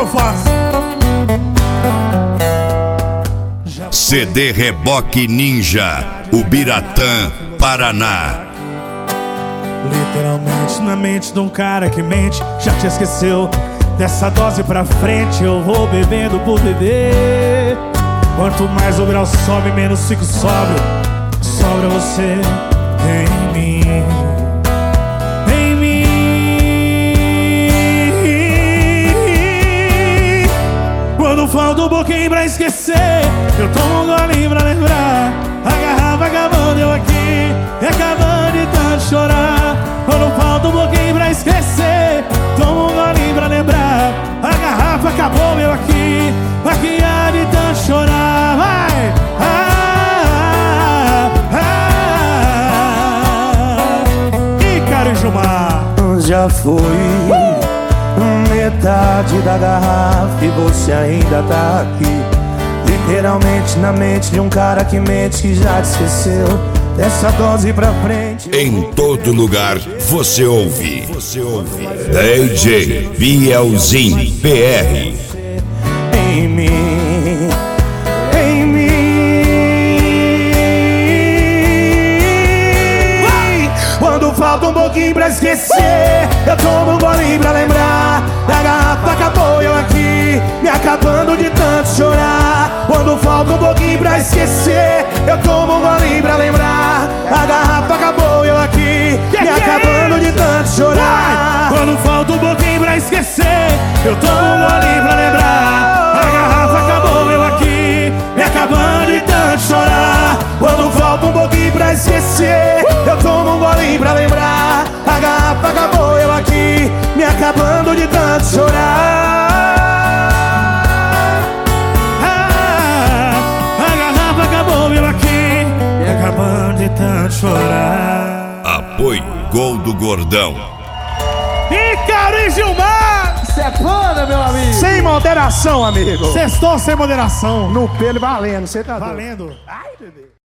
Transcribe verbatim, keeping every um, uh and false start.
eu faço? C D Reboque Ninja, Ubiratã, Paraná. Literalmente na mente de um cara que mente, já te esqueceu. Dessa dose pra frente eu vou bebendo por beber. Quanto mais o grau sobe, menos fico sóbrio. Sobra você em mim, em mim. Quando falta um pouquinho pra esquecer, eu tomo um golinho pra lembrar. A garrafa acabando, eu aqui, e acabando de tanto chorar. Quando falta um pouquinho pra esquecer, tomo um golinho pra lembrar. A garrafa acabou, eu aqui, aqui há de tanto chorar. Vai! Ah, ah, ah. Ícaro e Gilmar. Já foi uh! metade da garrafa e você ainda tá aqui. Literalmente na mente de um cara que mente, que já te esqueceu. Dessa dose pra frente. Em todo lugar você ouve. Você ouve. D J Bielzinho P R. Em mim, em mim. Quando falta um pouquinho pra esquecer, eu tomo um golinho pra lembrar. A garrafa acabou, eu aqui, me acabando de tanto chorar. Quando falta um pouquinho pra esquecer, eu tomo um golinho pra lembrar. A garrafa acabou, eu aqui, me acabando de tanto chorar. Quando falta um pouquinho pra esquecer, eu tomo um golinho pra lembrar. A garrafa acabou, eu aqui, me acabando de tanto chorar. Quando falta um pouquinho pra esquecer, eu tomo um golinho pra lembrar. A garrafa acabou, eu aqui, me acabando de tanto chorar. Acabando de tanto chorar. Apoio Gol do Gordão. Ícaro e Gilmar. Isso é banda, meu amigo. Sem moderação, amigo. Sextou sem moderação. No pelo valendo, você tá valendo. Ai, bebê.